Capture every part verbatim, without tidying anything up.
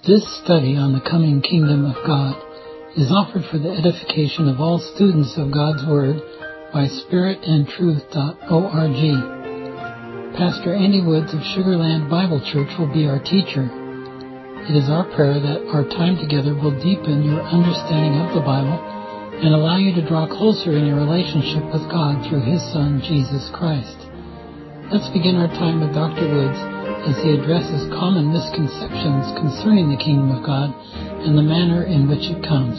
This study on the coming kingdom of God is offered for the edification of all students of God's Word by spirit and truth dot org. Pastor Andy Woods of Sugarland Bible Church will be our teacher. It is our prayer that our time together will deepen your understanding of the Bible and allow you to draw closer in your relationship with God through His Son, Jesus Christ. Let's begin our time with Doctor Woods as he addresses common misconceptions concerning the kingdom of God and the manner in which it comes.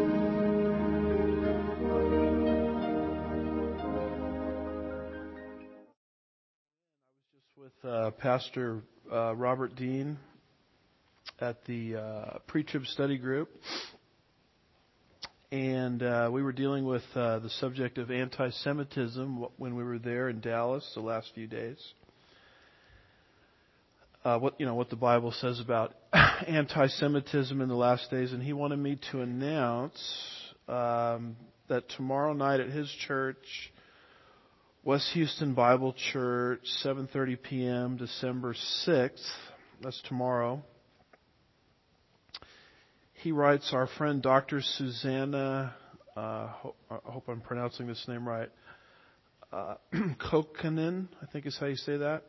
I was just with uh, Pastor uh, Robert Dean at the uh, Pre-Trib Study Group, and uh, we were dealing with uh, the subject of anti-Semitism when we were there in Dallas the last few days. Uh, what you know, what the Bible says about anti-Semitism in the last days, and he wanted me to announce um, that tomorrow night at his church, West Houston Bible Church, seven thirty p.m., December sixth. That's tomorrow. He writes, our friend Doctor Susanna, uh, ho- I hope I'm pronouncing this name right, uh, Kokkonen, I think is how you say that.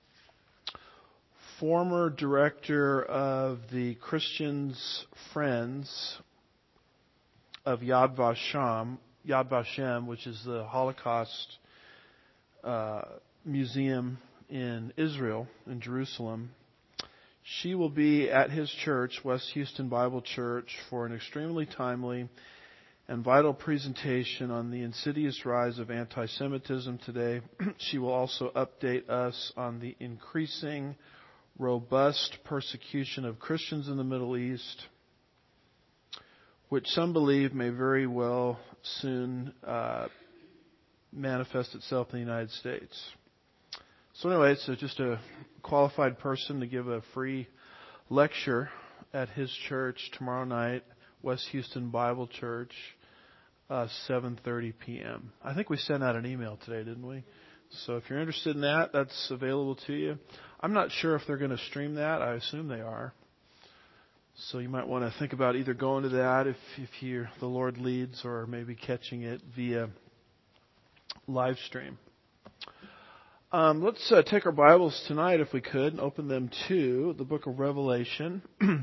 Former director of the Christians' Friends of Yad Vashem, Yad Vashem, which is the Holocaust uh, museum in Israel, in Jerusalem. She will be at his church, West Houston Bible Church, for an extremely timely and vital presentation on the insidious rise of anti-Semitism today. She will also update us on the increasing robust persecution of Christians in the Middle East, which some believe may very well soon uh, manifest itself in the United States. So anyway, it's just a qualified person to give a free lecture at his church tomorrow night, West Houston Bible Church, uh, seven thirty p.m. I think we sent out an email today, didn't we? So if you're interested in that, that's available to you. I'm not sure if they're going to stream that. I assume they are. So you might want to think about either going to that if, if you're, the Lord leads, or maybe catching it via live stream. Um, let's uh, take our Bibles tonight, if we could, and open them to the book of Revelation,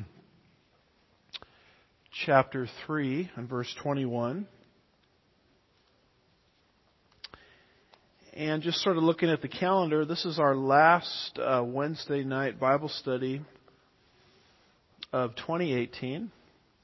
chapter three and verse twenty-one. And just sort of looking at the calendar, this is our last uh, Wednesday night Bible study of twenty eighteen.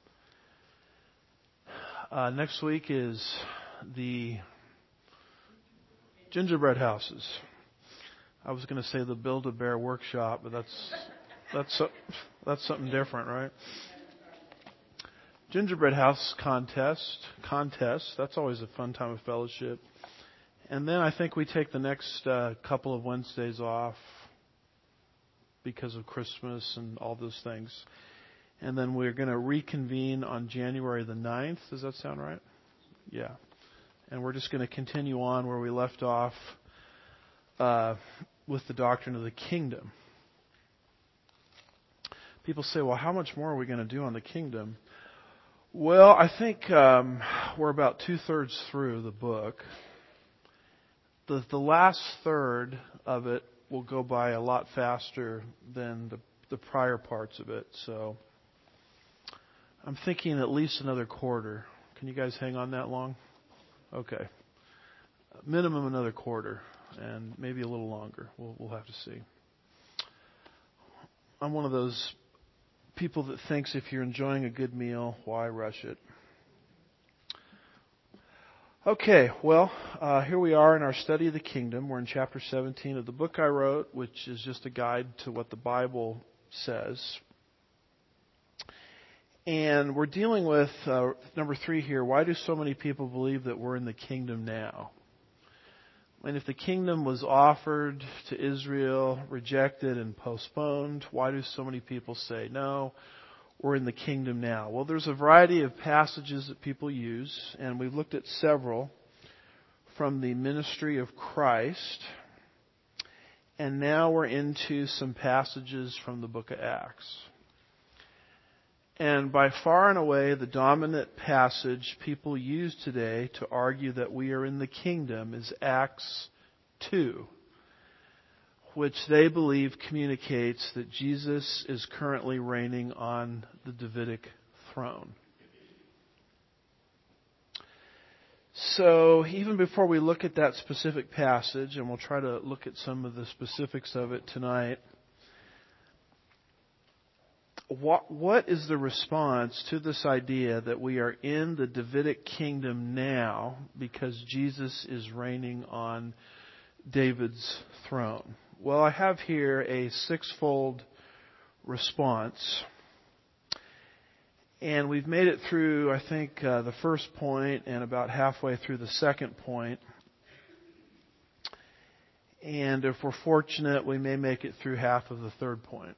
Uh, next week is the gingerbread houses. I was going to say the Build-A-Bear workshop, but that's that's that's something different, right? Gingerbread house contest, contest. That's always a fun time of fellowship. And then I think we take the next uh, couple of Wednesdays off because of Christmas and all those things. And then we're going to reconvene on January the ninth. Does that sound right? Yeah. And we're just going to continue on where we left off uh, with the doctrine of the kingdom. People say, well, how much more are we going to do on the kingdom? Well, I think um, we're about two-thirds through the book. The, the last third of it will go by a lot faster than the, the prior parts of it. So I'm thinking at least another quarter. Can you guys hang on that long? Okay. Minimum another quarter, and maybe a little longer. We'll, we'll have to see. I'm one of those people that thinks if you're enjoying a good meal, why rush it? Okay, well, uh, here we are in our study of the kingdom. We're in chapter seventeen of the book I wrote, which is just a guide to what the Bible says. And we're dealing with uh, number three here. Why do so many people believe that we're in the kingdom now? And if the kingdom was offered to Israel, rejected and postponed, why do so many people say, no, we're in the kingdom now? Well, there's a variety of passages that people use, and we've looked at several from the ministry of Christ. And now we're into some passages from the book of Acts. And by far and away, the dominant passage people use today to argue that we are in the kingdom is Acts two, which they believe communicates that Jesus is currently reigning on the Davidic throne. So even before we look at that specific passage, and we'll try to look at some of the specifics of it tonight, what, what is the response to this idea that we are in the Davidic kingdom now because Jesus is reigning on David's throne? Well, I have here a sixfold response. And we've made it through, I think, uh, the first point and about halfway through the second point. And if we're fortunate, we may make it through half of the third point.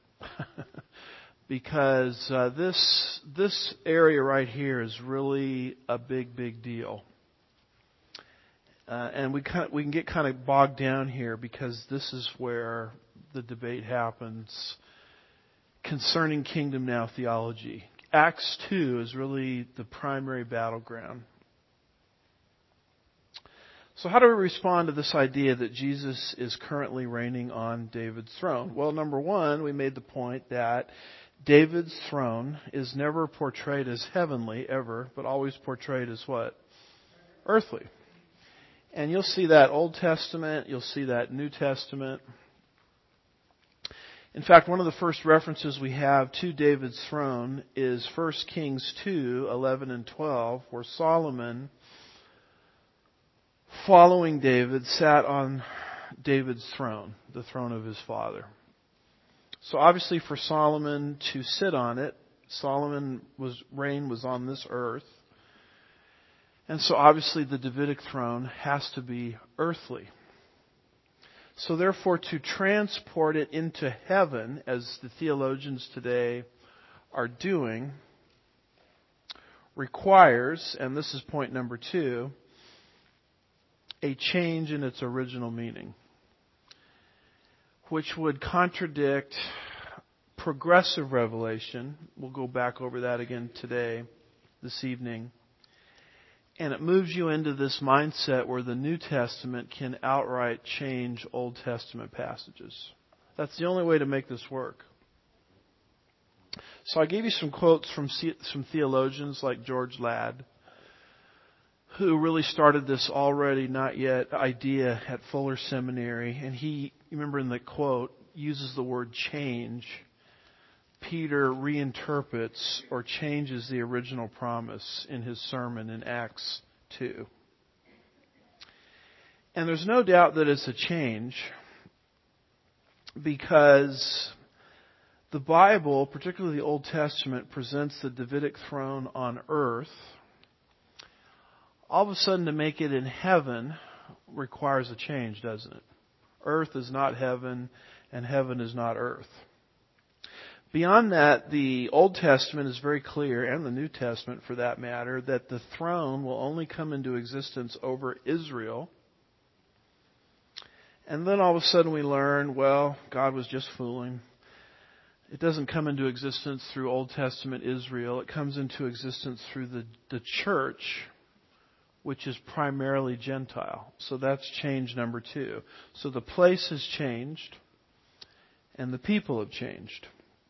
Because uh, this this area right here is really a big, big deal. Uh, and we kind of, we can get kind of bogged down here because this is where the debate happens concerning Kingdom Now theology. Acts two is really the primary battleground. So how do we respond to this idea that Jesus is currently reigning on David's throne? Well, number one, we made the point that David's throne is never portrayed as heavenly, ever, but always portrayed as what? Earthly. And you'll see that Old Testament, you'll see that New Testament. In fact, one of the first references we have to David's throne is First Kings two, eleven and twelve, where Solomon, following David, sat on David's throne, the throne of his father. So obviously for Solomon to sit on it, Solomon was reign was on this earth. And so obviously the Davidic throne has to be earthly. So therefore, to transport it into heaven, as the theologians today are doing, requires, and this is point number two, a change in its original meaning, which would contradict progressive revelation. We'll go back over that again today, this evening. And it moves you into this mindset where the New Testament can outright change Old Testament passages. That's the only way to make this work. So I gave you some quotes from some theologians like George Ladd, who really started this already not yet idea at Fuller Seminary. And he, you remember in the quote, uses the word change. Peter reinterprets or changes the original promise in his sermon in Acts two. And there's no doubt that it's a change because the Bible, particularly the Old Testament, presents the Davidic throne on earth. All of a sudden, to make it in heaven requires a change, doesn't it? Earth is not heaven, and heaven is not earth. Beyond that, the Old Testament is very clear, and the New Testament for that matter, that the throne will only come into existence over Israel. And then all of a sudden we learn, well, God was just fooling. It doesn't come into existence through Old Testament Israel. It comes into existence through the, the church, which is primarily Gentile. So that's change number two. So the place has changed, and the people have changed.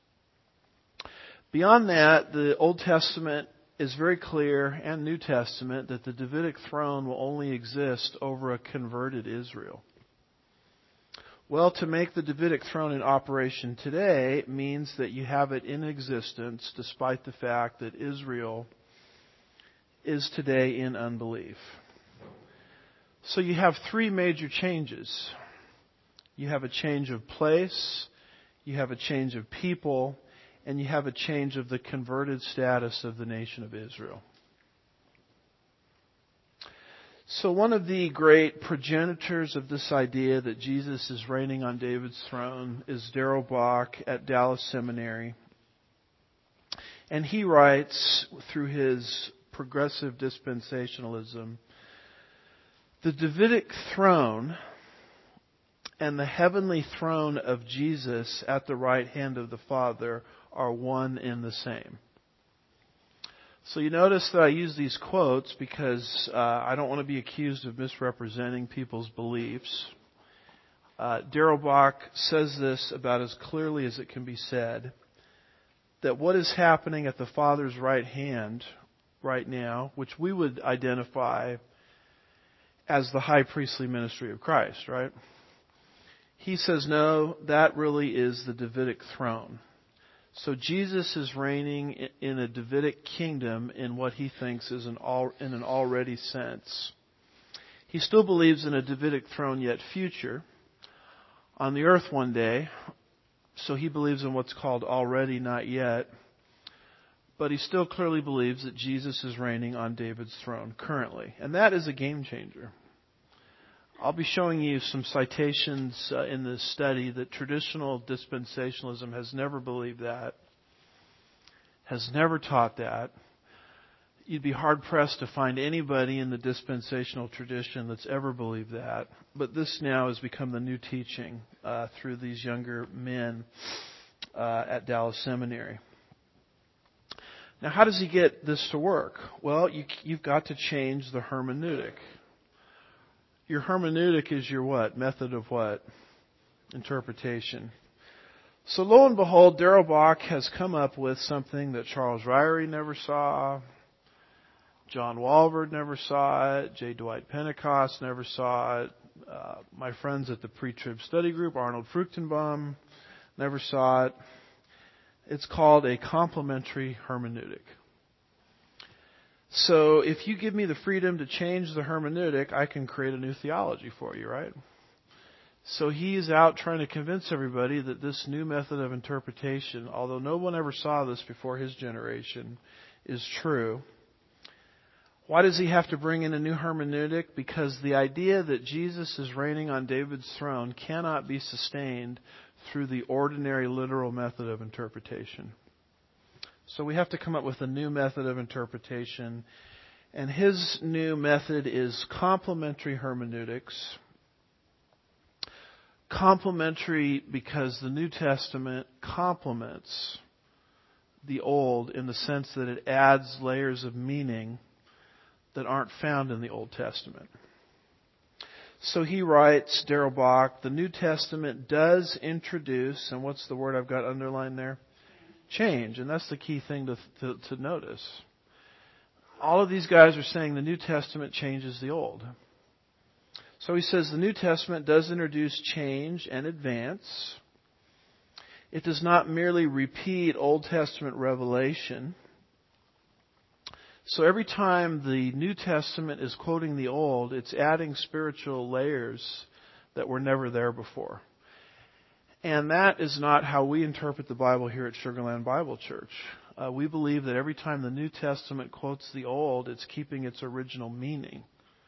Beyond that, the Old Testament is very clear, and New Testament, that the Davidic throne will only exist over a converted Israel. Well, to make the Davidic throne in operation today means that you have it in existence despite the fact that Israel is today in unbelief. So you have three major changes. You have a change of place, you have a change of people, and you have a change of the converted status of the nation of Israel. So one of the great progenitors of this idea that Jesus is reigning on David's throne is Darrell Bock at Dallas Seminary. And he writes through his progressive dispensationalism, the Davidic throne and the heavenly throne of Jesus at the right hand of the Father are one and the same. So you notice that I use these quotes because uh, I don't want to be accused of misrepresenting people's beliefs. Uh, Darrell Bock says this about as clearly as it can be said, that what is happening at the Father's right hand right now, which we would identify as the high priestly ministry of Christ, right? He says, no, that really is the Davidic throne. So Jesus is reigning in a Davidic kingdom in what he thinks is an all, in an already sense. He still believes in a Davidic throne yet future on the earth one day. So he believes in what's called already not yet. But he still clearly believes that Jesus is reigning on David's throne currently. And that is a game changer. I'll be showing you some citations uh, in this study that traditional dispensationalism has never believed that, has never taught that. You'd be hard-pressed to find anybody in the dispensational tradition that's ever believed that. But this now has become the new teaching uh, through these younger men uh, at Dallas Seminary. Now, how does he get this to work? Well, you, you've got to change the hermeneutic. Your hermeneutic is your what? Method of what? Interpretation. So lo and behold, Darrell Bock has come up with something that Charles Ryrie never saw, John Walvoord never saw it, J. Dwight Pentecost never saw it, uh, my friends at the Pre-Trib Study Group, Arnold Fruchtenbaum, never saw it. It's called a complementary hermeneutic. So if you give me the freedom to change the hermeneutic, I can create a new theology for you, right? So he's out trying to convince everybody that this new method of interpretation, although no one ever saw this before his generation, is true. Why does he have to bring in a new hermeneutic? Because the idea that Jesus is reigning on David's throne cannot be sustained through the ordinary literal method of interpretation. So we have to come up with a new method of interpretation. And his new method is complementary hermeneutics. Complementary because the New Testament complements the Old in the sense that it adds layers of meaning that aren't found in the Old Testament. So he writes, Darrell Bock, the New Testament does introduce, and what's the word I've got underlined there? Change. And that's the key thing to, to, to notice. All of these guys are saying the New Testament changes the Old. So he says the New Testament does introduce change and advance. It does not merely repeat Old Testament revelation. So every time the New Testament is quoting the Old, it's adding spiritual layers that were never there before. And that is not how we interpret the Bible here at Sugar Land Bible Church. Uh, we believe that every time the New Testament quotes the Old, it's keeping its original meaning.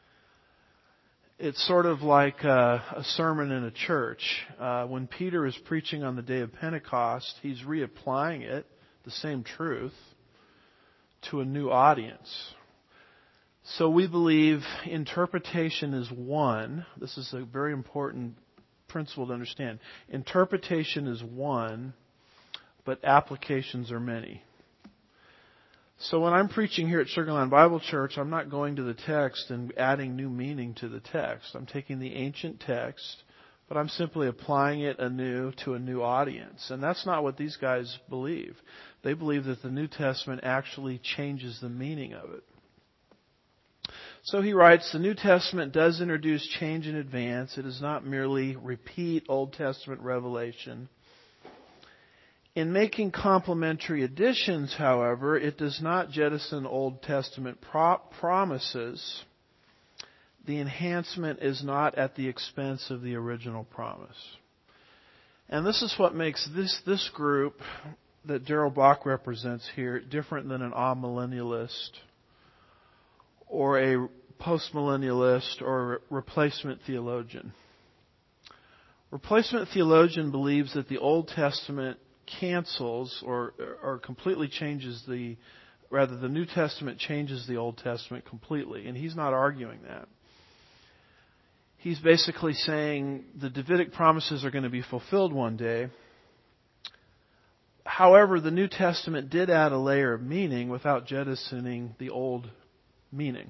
It's sort of like a, a sermon in a church. Uh, when Peter is preaching on the day of Pentecost, he's reapplying it, the same truth, to a new audience. So we believe interpretation is one. This is a very important principle to understand. Interpretation is one, but applications are many. So when I'm preaching here at Sugar Land Bible Church, I'm not going to the text and adding new meaning to the text. I'm taking the ancient text, but I'm simply applying it anew to a new audience. And that's not what these guys believe. They believe that the New Testament actually changes the meaning of it. So he writes, the New Testament does introduce change in advance. It does not merely repeat Old Testament revelation. In making complementary additions, however, it does not jettison Old Testament pro- promises. The enhancement is not at the expense of the original promise. And this is what makes this, this group that Darrell Bock represents here different than an amillennialist or a postmillennialist or a replacement theologian. Replacement theologian believes that the Old Testament cancels or, or completely changes the, rather the New Testament changes the Old Testament completely. And he's not arguing that. He's basically saying the Davidic promises are going to be fulfilled one day. However, the New Testament did add a layer of meaning without jettisoning the old meaning.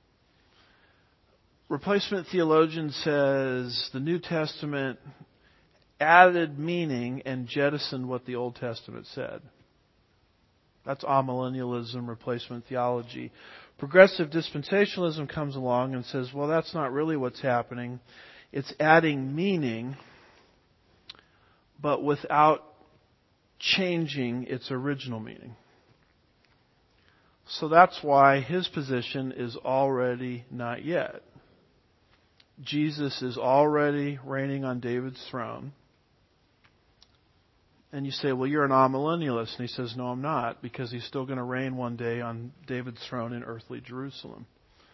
Replacement theologian says the New Testament added meaning and jettisoned what the Old Testament said. That's amillennialism, replacement theology. Progressive dispensationalism comes along and says, well, that's not really what's happening. It's adding meaning, but without changing its original meaning. So that's why his position is already not yet. Jesus is already reigning on David's throne. And you say, well, you're an amillennialist. And he says, no, I'm not, because he's still going to reign one day on David's throne in earthly Jerusalem.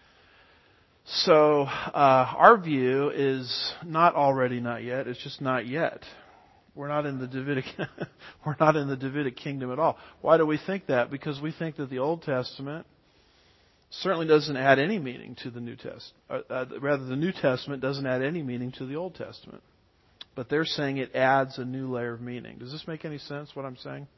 So uh, our view is not already not yet. It's just not yet. We're not in the Davidic we're not in the Davidic kingdom at all. Why do we think that? Because we think that the Old Testament certainly doesn't add any meaning to the New Testament. Uh, uh, rather, the New Testament doesn't add any meaning to the Old Testament. But they're saying it adds a new layer of meaning. Does this make any sense, what I'm saying?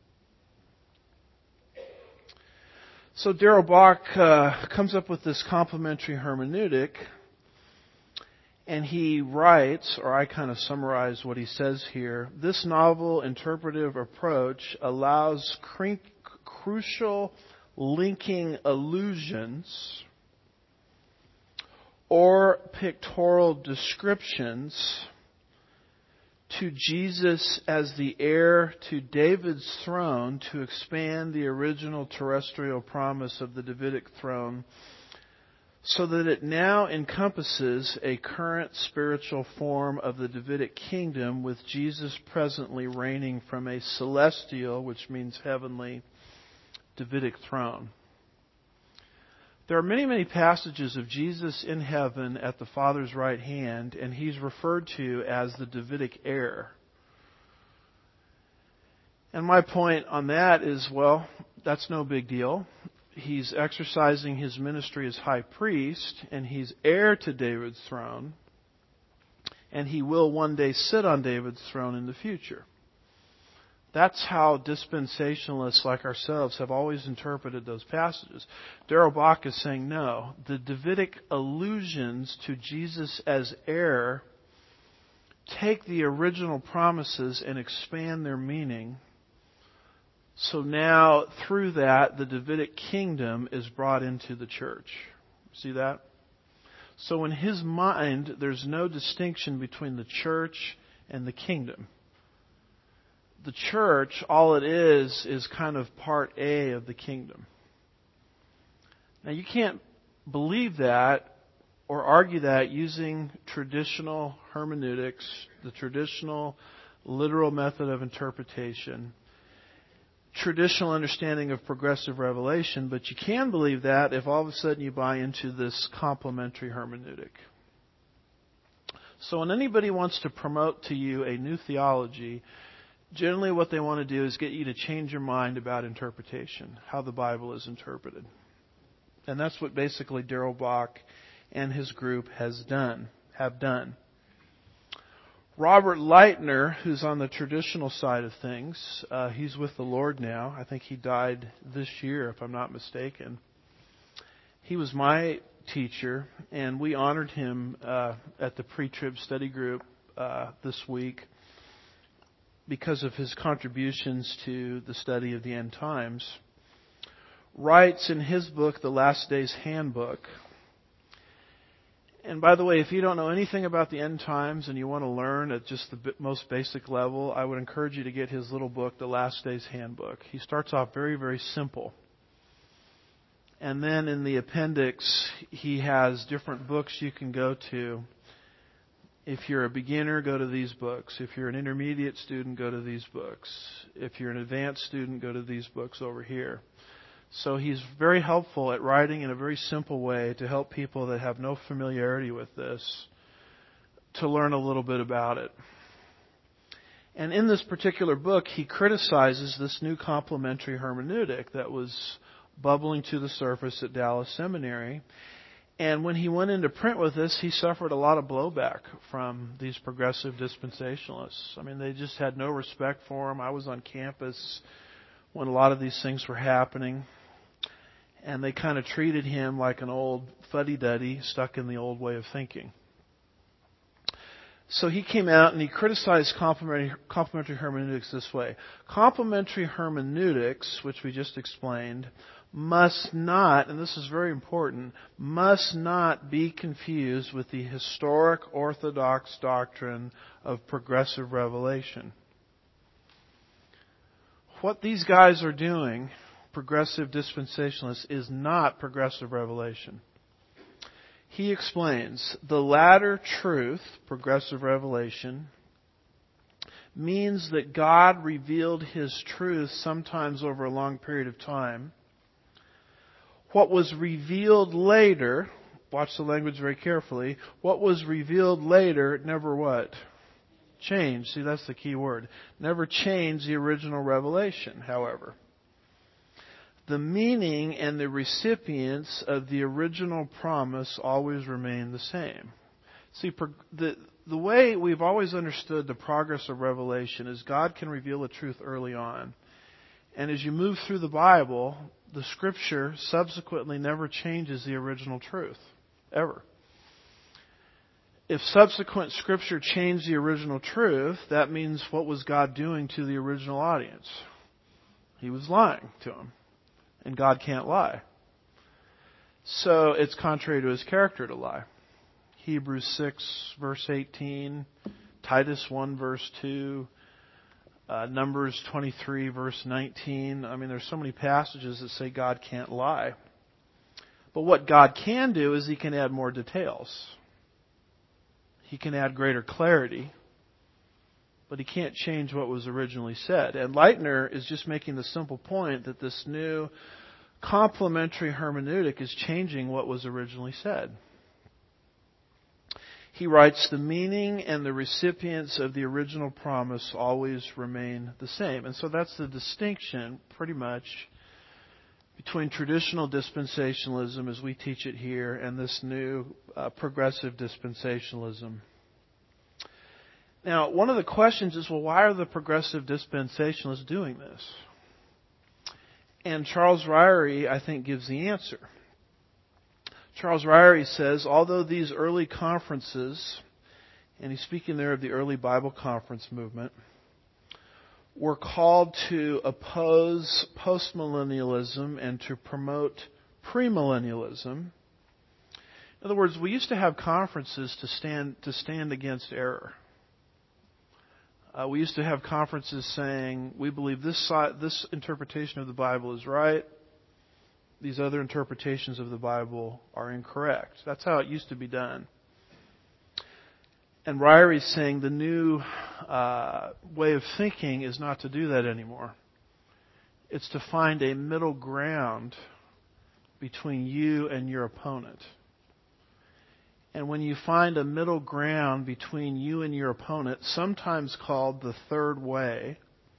So Darrell Bock uh, comes up with this complementary hermeneutic, and he writes, or I kind of summarize what he says here, this novel interpretive approach allows cr- crucial linking allusions or pictorial descriptions to Jesus as the heir to David's throne to expand the original terrestrial promise of the Davidic throne, so that it now encompasses a current spiritual form of the Davidic kingdom, with Jesus presently reigning from a celestial, which means heavenly, Davidic throne. There are many, many passages of Jesus in heaven at the Father's right hand, and he's referred to as the Davidic heir. And my point on that is, well, that's no big deal. He's exercising his ministry as high priest, and he's heir to David's throne, and he will one day sit on David's throne in the future. That's how dispensationalists like ourselves have always interpreted those passages. Darrell Bock is saying, no, the Davidic allusions to Jesus as heir take the original promises and expand their meaning. So now, through that, the Davidic kingdom is brought into the church. See that? So in his mind, there's no distinction between the church and the kingdom. The church, all it is, is kind of part A of the kingdom. Now, you can't believe that or argue that using traditional hermeneutics, the traditional literal method of interpretation, traditional understanding of progressive revelation, but you can believe that if all of a sudden you buy into this complementary hermeneutic. So when anybody wants to promote to you a new theology, generally what they want to do is get you to change your mind about interpretation, how the Bible is interpreted. And that's what basically Darrell Bock and his group has done, have done. Robert Lightner, who's on the traditional side of things, uh, he's with the Lord now. I think he died this year, if I'm not mistaken. He was my teacher, and we honored him uh, at the pre-trib study group uh, this week because of his contributions to the study of the end times. Writes in his book, The Last Days Handbook. And by the way, if you don't know anything about the end times and you want to learn at just the most basic level, I would encourage you to get his little book, The Last Days Handbook. He starts off very, very simple. And then in the appendix, he has different books you can go to. If you're a beginner, go to these books. If you're an intermediate student, go to these books. If you're an advanced student, go to these books over here. So he's very helpful at writing in a very simple way to help people that have no familiarity with this to learn a little bit about it. And in this particular book, he criticizes this new complementary hermeneutic that was bubbling to the surface at Dallas Seminary. And when he went into print with this, he suffered a lot of blowback from these progressive dispensationalists. I mean, they just had no respect for him. I was on campus when a lot of these things were happening, and they kind of treated him like an old fuddy-duddy stuck in the old way of thinking. So he came out and he criticized complementary, complementary hermeneutics this way. Complementary hermeneutics, which we just explained, must not, and this is very important, must not be confused with the historic orthodox doctrine of progressive revelation. What these guys are doing, progressive dispensationalists, is not progressive revelation. He explains, the latter truth, progressive revelation, means that God revealed His truth sometimes over a long period of time. What was revealed later, watch the language very carefully, what was revealed later never what? Changed. See, that's the key word. Never changed the original revelation, however. The meaning and the recipients of the original promise always remain the same. See, the, the way we've always understood the progress of revelation is God can reveal a truth early on. And as you move through the Bible, the Scripture subsequently never changes the original truth, ever. If subsequent Scripture changed the original truth, that means what was God doing to the original audience? He was lying to them. And God can't lie. So it's contrary to His character to lie. Hebrews six, verse eighteen, Titus one, verse two, uh, Numbers twenty-three, verse nineteen. I mean, there's so many passages that say God can't lie. But what God can do is He can add more details. He can add greater clarity. But He can't change what was originally said. And Leitner is just making the simple point that this new complementary hermeneutic is changing what was originally said. He writes, the meaning and the recipients of the original promise always remain the same. And so that's the distinction, pretty much, between traditional dispensationalism, as we teach it here, and this new uh, progressive dispensationalism. Now, one of the questions is, well, why are the progressive dispensationalists doing this? And Charles Ryrie, I think, gives the answer. Charles Ryrie says, although these early conferences, and he's speaking there of the early Bible conference movement, were called to oppose postmillennialism and to promote premillennialism. In other words, we used to have conferences to stand to stand against error. Uh, we used to have conferences saying, we believe this side, this interpretation of the Bible is right. These other interpretations of the Bible are incorrect. That's how it used to be done. And Ryrie is saying the new uh, way of thinking is not to do that anymore. It's to find a middle ground between you and your opponent. And when you find a middle ground between you and your opponent, sometimes called the third way,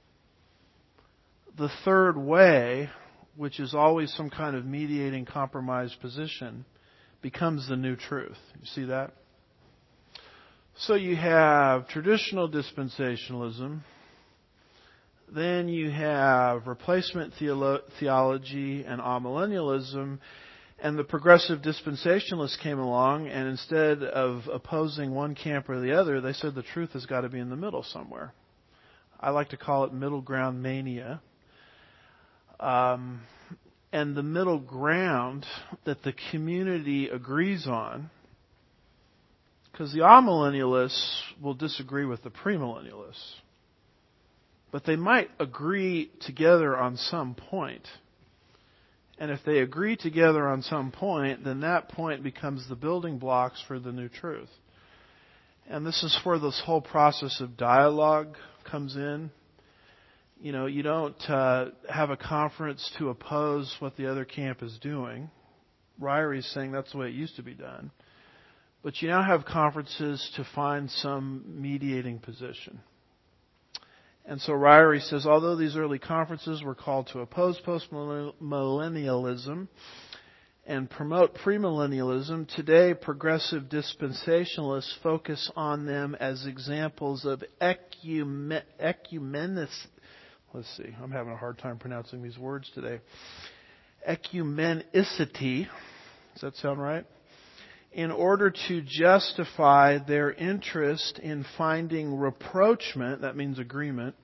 the third way, which is always some kind of mediating compromise position, becomes the new truth. You see that? So you have traditional dispensationalism, then you have replacement theolo- theology and amillennialism. And the progressive dispensationalists came along, and instead of opposing one camp or the other, they said the truth has got to be in the middle somewhere. I like to call it middle ground mania. Um, and the middle ground that the community agrees on, because the amillennialists will disagree with the premillennialists, but they might agree together on some point. And if they agree together on some point, then that point becomes the building blocks for the new truth. And this is where this whole process of dialogue comes in. You know, you don't uh, have a conference to oppose what the other camp is doing. Ryrie is saying that's the way it used to be done. But you now have conferences to find some mediating position. And so Ryrie says, although these early conferences were called to oppose postmillennialism and promote premillennialism, today progressive dispensationalists focus on them as examples of ecumen- ecumenis. Let's see, I'm having a hard time pronouncing these words today. Ecumenicity. Does that sound right? In order to justify their interest in finding rapprochement, that means agreement,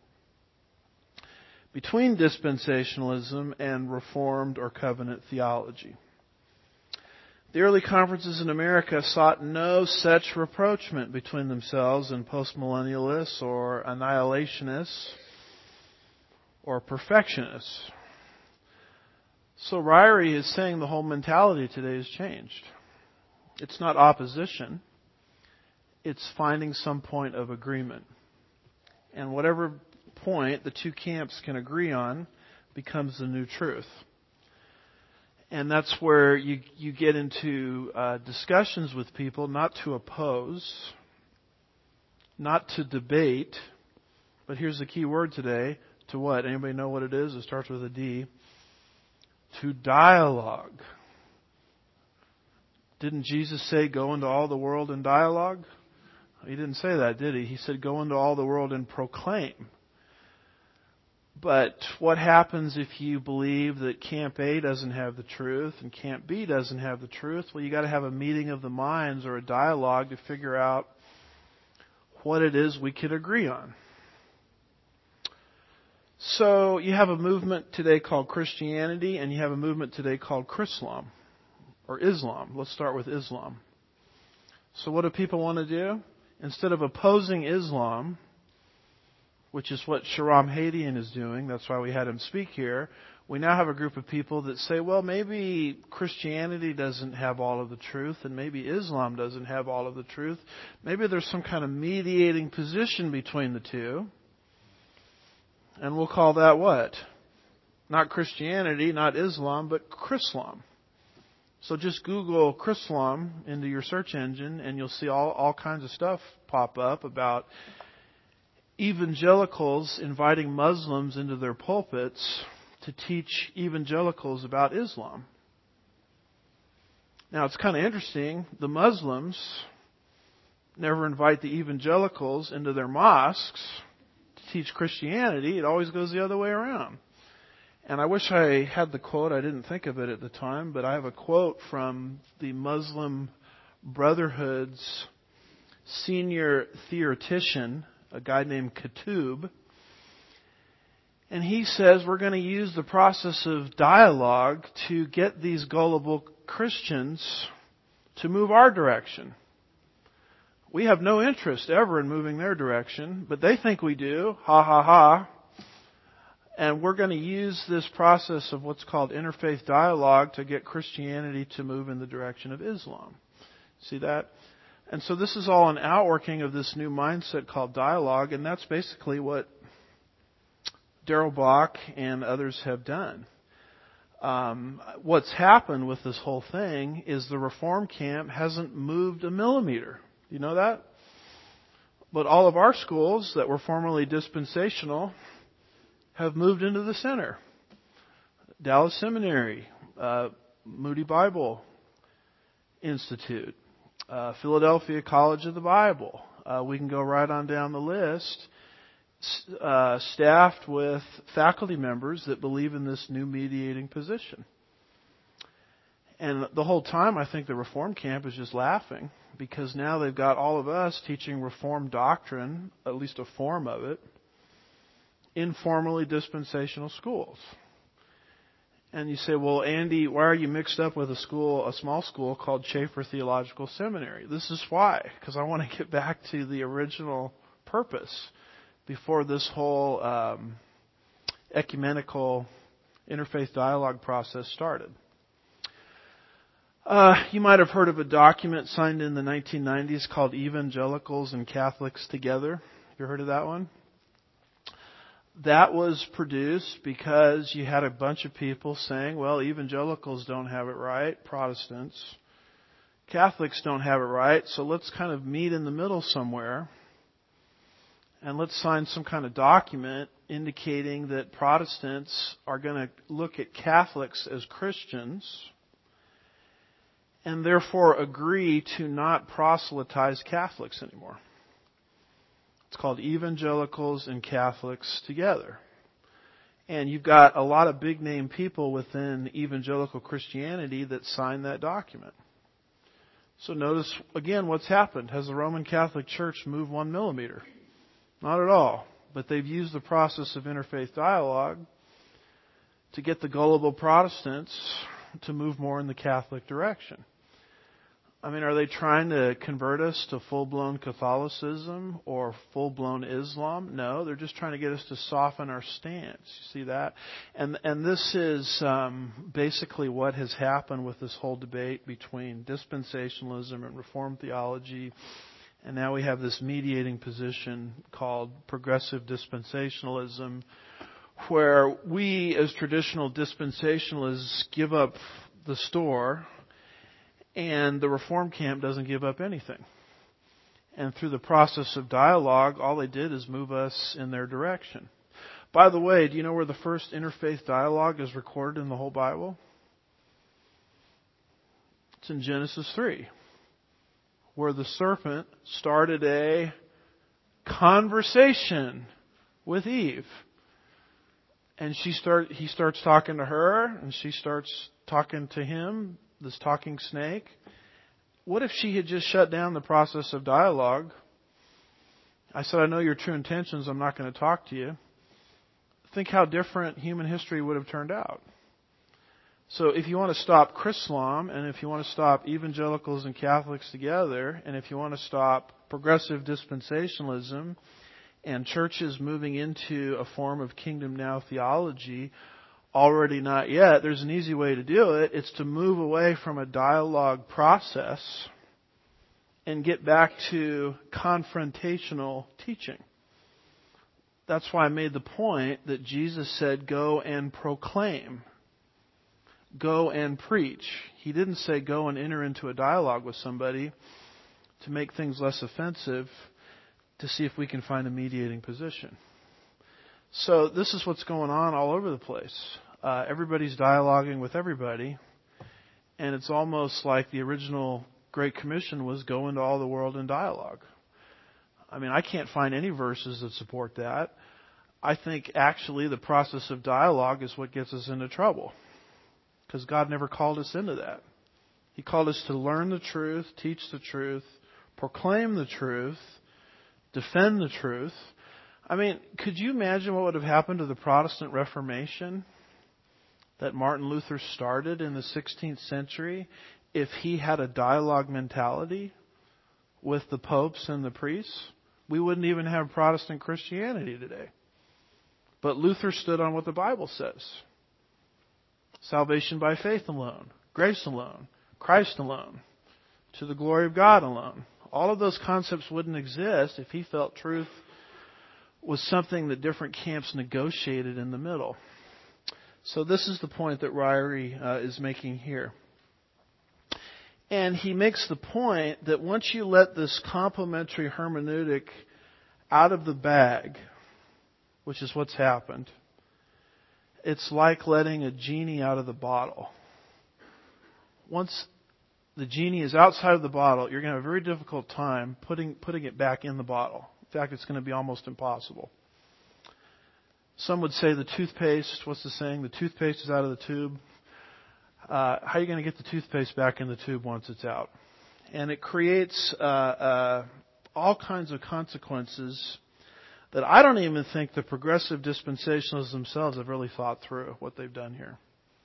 between dispensationalism and Reformed or covenant theology. The early conferences in America sought no such rapprochement between themselves and postmillennialists or annihilationists or perfectionists. So Ryrie is saying the whole mentality today has changed. It's not opposition. It's finding some point of agreement. And whatever point the two camps can agree on becomes the new truth. And that's where you, you get into uh, discussions with people, not to oppose, not to debate, but here's the key word today, to what? Anybody know what it is? It starts with a D. To dialogue. Didn't Jesus say, go into all the world and dialogue? He didn't say that, did he? He said, go into all the world and proclaim. But what happens if you believe that Camp A doesn't have the truth and Camp B doesn't have the truth? Well, you got to have a meeting of the minds or a dialogue to figure out what it is we could agree on. So you have a movement today called Christianity, and you have a movement today called Chrislam or Islam. Let's start with Islam. So what do people want to do? Instead of opposing Islam, which is what Shahram Hadian is doing, that's why we had him speak here, we now have a group of people that say, well, maybe Christianity doesn't have all of the truth, and maybe Islam doesn't have all of the truth. Maybe there's some kind of mediating position between the two. And we'll call that what? Not Christianity, not Islam, but Chrislam. So just Google Chrislam into your search engine, and you'll see all, all kinds of stuff pop up about evangelicals inviting Muslims into their pulpits to teach evangelicals about Islam. Now, it's kind of interesting. The Muslims never invite the evangelicals into their mosques to teach Christianity. It always goes the other way around. And I wish I had the quote. I didn't think of it at the time, but I have a quote from the Muslim Brotherhood's senior theoretician, a guy named Qutb. And he says we're going to use the process of dialogue to get these gullible Christians to move our direction. We have no interest ever in moving their direction, but they think we do. Ha ha ha. And we're going to use this process of what's called interfaith dialogue to get Christianity to move in the direction of Islam. See that? And so this is all an outworking of this new mindset called dialogue, and that's basically what Darrell Bock and others have done. Um, what's happened with this whole thing is the Reform camp hasn't moved a millimeter. You know that? But all of our schools that were formerly dispensational have moved into the center. Dallas Seminary, uh, Moody Bible Institute, uh, Philadelphia College of the Bible. Uh, we can go right on down the list. Uh, staffed with faculty members that believe in this new mediating position. And the whole time I think the Reform camp is just laughing because now they've got all of us teaching Reformed doctrine, at least a form of it, in formally dispensational schools. And you say, well, Andy, why are you mixed up with a school, a small school called Chafer Theological Seminary? This is why, because I want to get back to the original purpose before this whole um, ecumenical interfaith dialogue process started. Uh, you might have heard of a document signed in the nineteen nineties called Evangelicals and Catholics Together. You heard of that one? That was produced because you had a bunch of people saying, well, evangelicals don't have it right, Protestants. Catholics don't have it right, so let's kind of meet in the middle somewhere. And let's sign some kind of document indicating that Protestants are going to look at Catholics as Christians and therefore agree to not proselytize Catholics anymore. It's called Evangelicals and Catholics Together. And you've got a lot of big name people within evangelical Christianity that signed that document. So notice again what's happened. Has the Roman Catholic Church moved one millimeter? Not at all. But they've used the process of interfaith dialogue to get the gullible Protestants to move more in the Catholic direction. I mean, are they trying to convert us to full-blown Catholicism or full-blown Islam? No, they're just trying to get us to soften our stance. You see that? And and this is um, basically what has happened with this whole debate between dispensationalism and Reformed theology. And now we have this mediating position called progressive dispensationalism, where we as traditional dispensationalists give up the store, and the Reform camp doesn't give up anything. And through the process of dialogue, all they did is move us in their direction. By the way, do you know where the first interfaith dialogue is recorded in the whole Bible? It's in Genesis three, where the serpent started a conversation with Eve. And she start, he starts talking to her, and she starts talking to him, this talking snake. What if she had just shut down the process of dialogue? I said, I know your true intentions, I'm not going to talk to you. Think how different human history would have turned out. So if you want to stop Chrislam, and if you want to stop evangelicals and Catholics together, and if you want to stop progressive dispensationalism and churches moving into a form of kingdom now theology, already not yet, there's an easy way to do it. It's to move away from a dialogue process and get back to confrontational teaching. That's why I made the point that Jesus said, go and proclaim. Go and preach. He didn't say go and enter into a dialogue with somebody to make things less offensive, to see if we can find a mediating position. So this is what's going on all over the place. Uh, everybody's dialoguing with everybody, and it's almost like the original Great Commission was go into all the world in dialogue. I mean, I can't find any verses that support that. I think actually the process of dialogue is what gets us into trouble, because God never called us into that. He called us to learn the truth, teach the truth, proclaim the truth, defend the truth. I mean, could you imagine what would have happened to the Protestant Reformation that Martin Luther started in the sixteenth century if he had a dialogue mentality with the popes and the priests? We wouldn't even have Protestant Christianity today. But Luther stood on what the Bible says. Salvation by faith alone, grace alone, Christ alone, to the glory of God alone. All of those concepts wouldn't exist if he felt truth was something that different camps negotiated in the middle. So this is the point that Ryrie uh, is making here. And he makes the point that once you let this complementary hermeneutic out of the bag, which is what's happened, it's like letting a genie out of the bottle. Once the genie is outside of the bottle, you're going to have a very difficult time putting putting it back in the bottle. In fact, it's going to be almost impossible. Some would say the toothpaste, what's the saying? The toothpaste is out of the tube. Uh, how are you going to get the toothpaste back in the tube once it's out? And it creates uh, uh, all kinds of consequences that I don't even think the progressive dispensationalists themselves have really thought through what they've done here.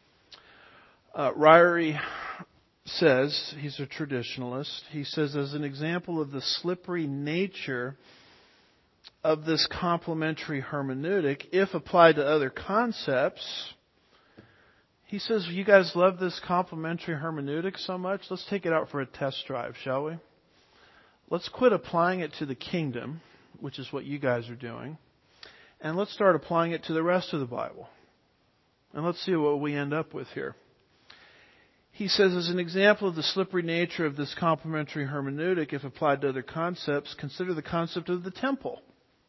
Uh, Ryrie says, he's a traditionalist, he says, as an example of the slippery nature of this complementary hermeneutic, if applied to other concepts, he says, you guys love this complementary hermeneutic so much, let's take it out for a test drive, shall we? Let's quit applying it to the kingdom, which is what you guys are doing, and let's start applying it to the rest of the Bible. And let's see what we end up with here. He says, as an example of the slippery nature of this complementary hermeneutic, if applied to other concepts, consider the concept of the temple.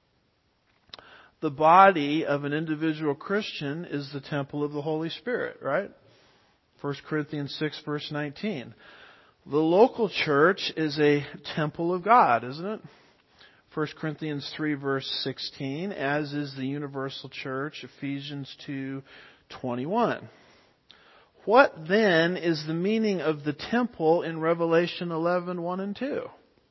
The body of an individual Christian is the temple of the Holy Spirit, right? First Corinthians six, verse nineteen. The local church is a temple of God, isn't it? First Corinthians three verse sixteen, as is the universal church, Ephesians two twenty-one. What then is the meaning of the temple in Revelation eleven one and two?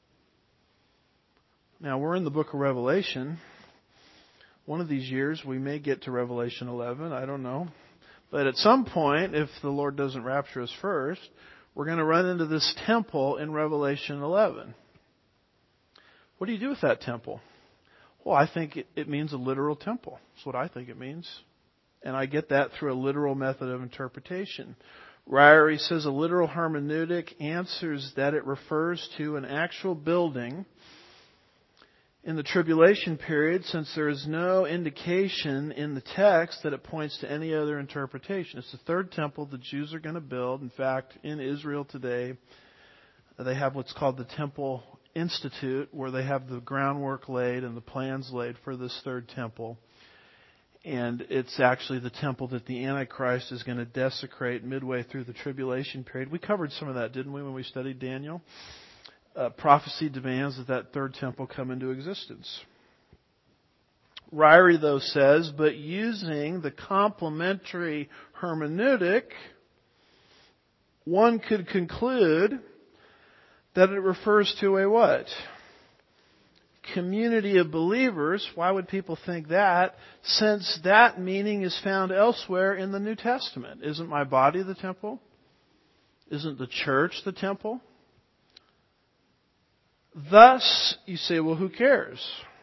Now, we're in the book of Revelation. One of these years we may get to Revelation eleven, I don't know. But at some point, if the Lord doesn't rapture us first, we're going to run into this temple in Revelation eleven. What do you do with that temple? Well, I think it, it means a literal temple. That's what I think it means. And I get that through a literal method of interpretation. Ryrie says a literal hermeneutic answers that it refers to an actual building in the tribulation period, since there is no indication in the text that it points to any other interpretation. It's the third temple the Jews are going to build. In fact, in Israel today, they have what's called the Temple Institute, where they have the groundwork laid and the plans laid for this third temple. And it's actually the temple that the Antichrist is going to desecrate midway through the tribulation period. We covered some of that, didn't we, when we studied Daniel? Uh, prophecy demands that that third temple come into existence. Ryrie, though, says, but using the complementary hermeneutic, one could conclude that it refers to a what? Community of believers. Why would people think that? Since that meaning is found elsewhere in the New Testament. Isn't my body the temple? Isn't the church the temple? Thus, you say, well, who cares?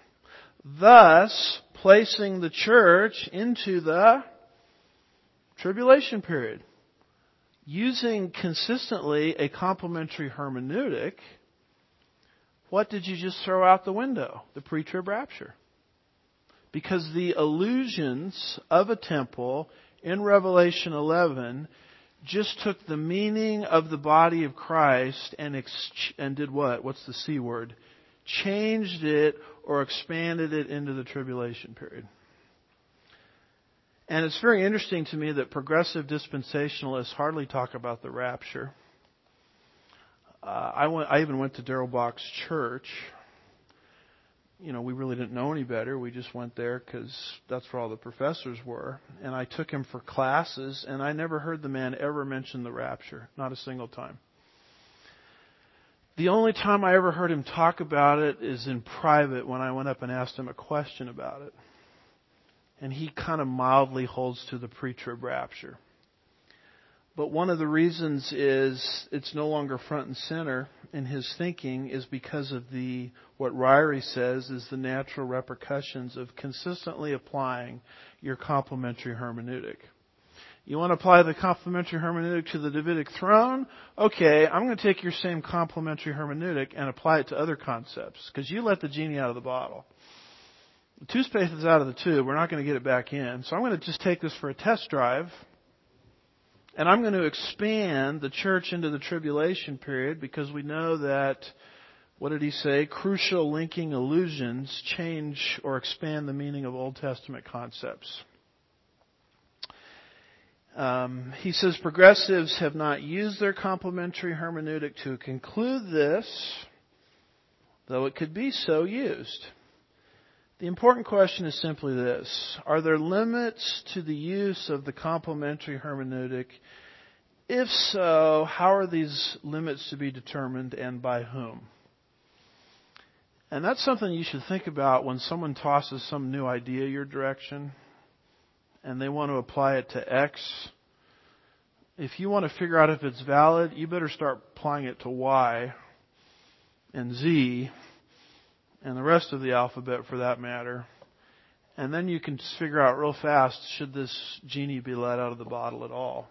Thus, placing the church into the tribulation period. Using consistently a complementary hermeneutic, what did you just throw out the window? The pre-trib rapture. Because the allusions of a temple in Revelation eleven just took the meaning of the body of Christ and ex- and did what? What's the C word? Changed it or expanded it into the tribulation period. And it's very interesting to me that progressive dispensationalists hardly talk about the rapture. Uh, I went. I even went to Darrell Bock's church. You know, we really didn't know any better. We just went there because that's where all the professors were. And I took him for classes, and I never heard the man ever mention the rapture. Not a single time. The only time I ever heard him talk about it is in private when I went up and asked him a question about it. And he kind of mildly holds to the pre-trib rapture. But one of the reasons is it's no longer front and center in his thinking is because of the, what Ryrie says is the natural repercussions of consistently applying your complementary hermeneutic. You want to apply the complementary hermeneutic to the Davidic throne? Okay, I'm going to take your same complementary hermeneutic and apply it to other concepts, because you let the genie out of the bottle. The toothpaste is out of the tube. We're not going to get it back in. So I'm going to just take this for a test drive. And I'm going to expand the church into the tribulation period, because we know that, what did he say? Crucial linking allusions change or expand the meaning of Old Testament concepts. Um, he says progressives have not used their complementary hermeneutic to conclude this, though it could be so used. The important question is simply this. Are there limits to the use of the complementary hermeneutic? If so, how are these limits to be determined and by whom? And that's something you should think about when someone tosses some new idea your direction and they want to apply it to X. If you want to figure out if it's valid, you better start applying it to Y and Z and the rest of the alphabet for that matter. And then you can figure out real fast, should this genie be let out of the bottle at all?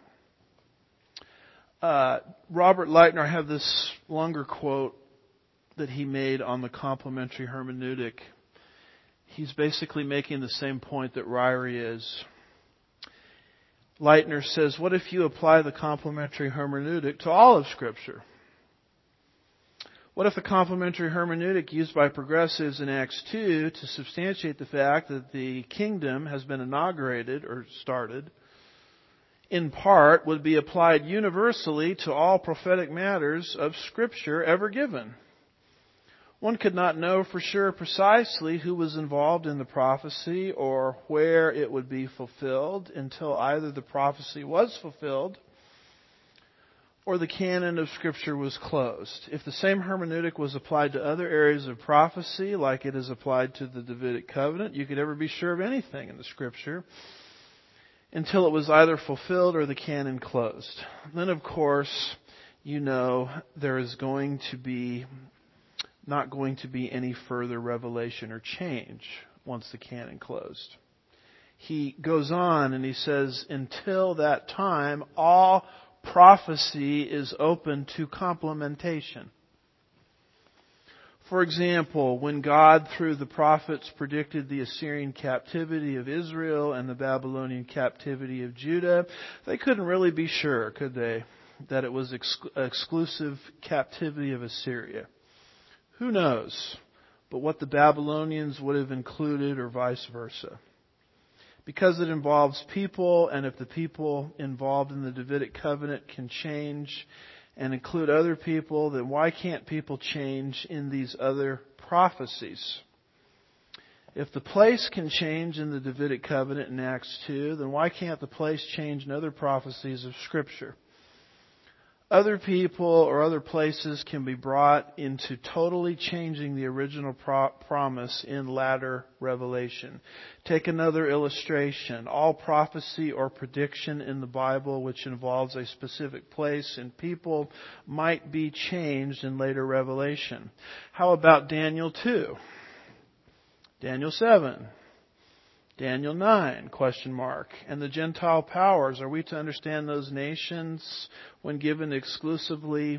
Uh, Robert Leitner had this longer quote that he made on the complementary hermeneutic. He's basically making the same point that Ryrie is. Leitner says, what if you apply the complementary hermeneutic to all of Scripture? What if the complementary hermeneutic used by progressives in Acts two to substantiate the fact that the kingdom has been inaugurated or started in part, would be applied universally to all prophetic matters of Scripture ever given. One could not know for sure precisely who was involved in the prophecy or where it would be fulfilled until either the prophecy was fulfilled or the canon of Scripture was closed. If the same hermeneutic was applied to other areas of prophecy, like it is applied to the Davidic covenant, you could never be sure of anything in the Scripture until it was either fulfilled or the canon closed. Then, of course, you know there is going to be not going to be any further revelation or change once the canon closed. He goes on and he says, until that time, all prophecy is open to complementation. For example, when God, through the prophets, predicted the Assyrian captivity of Israel and the Babylonian captivity of Judah, they couldn't really be sure, could they, that it was ex- exclusive captivity of Assyria. Who knows but what the Babylonians would have included or vice versa. Because it involves people, and if the people involved in the Davidic covenant can change and include other people, then why can't people change in these other prophecies? If the place can change in the Davidic covenant in Acts two, then why can't the place change in other prophecies of Scripture? Other people or other places can be brought into totally changing the original pro- promise in latter revelation. Take another illustration. All prophecy or prediction in the Bible which involves a specific place and people might be changed in later revelation. How about Daniel two? Daniel seven? Daniel nine, question mark. And the Gentile powers, are we to understand those nations when given exclusively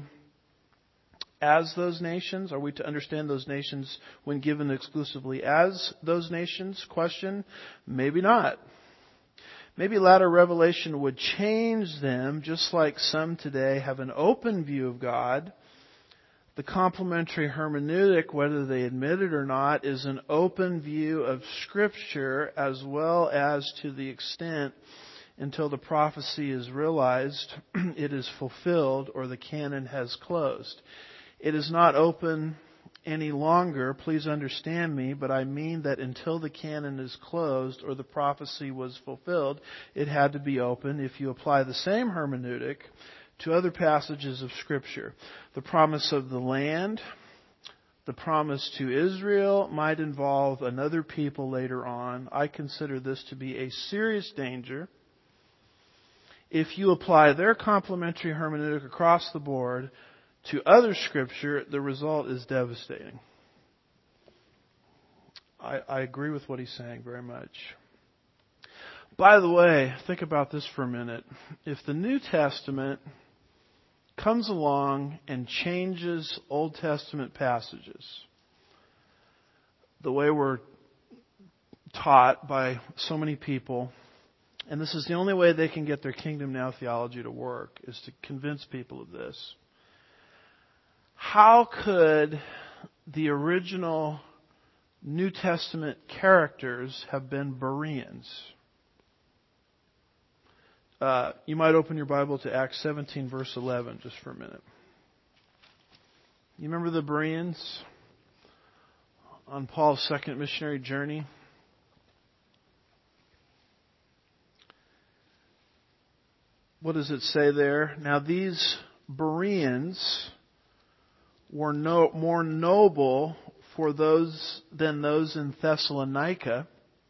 as those nations? Are we to understand those nations when given exclusively as those nations? Question, maybe not. Maybe latter revelation would change them, just like some today have an open view of God. The complementary hermeneutic, whether they admit it or not, is an open view of Scripture as well as to the extent until the prophecy is realized, it is fulfilled, or the canon has closed. It is not open any longer, please understand me, but I mean that until the canon is closed or the prophecy was fulfilled, it had to be open. If you apply the same hermeneutic to other passages of Scripture, the promise of the land, the promise to Israel might involve another people later on. I consider this to be a serious danger. If you apply their complementary hermeneutic across the board to other Scripture, the result is devastating. I, I agree with what he's saying very much. By the way, think about this for a minute. If the New Testament comes along and changes Old Testament passages, the way we're taught by so many people, and this is the only way they can get their kingdom now theology to work, is to convince people of this. How could the original New Testament characters have been Bereans? Uh, you might open your Bible to Acts seventeen, verse eleven, just for a minute. You remember the Bereans on Paul's second missionary journey? What does it say there? Now these Bereans were no, more noble for those than those in Thessalonica.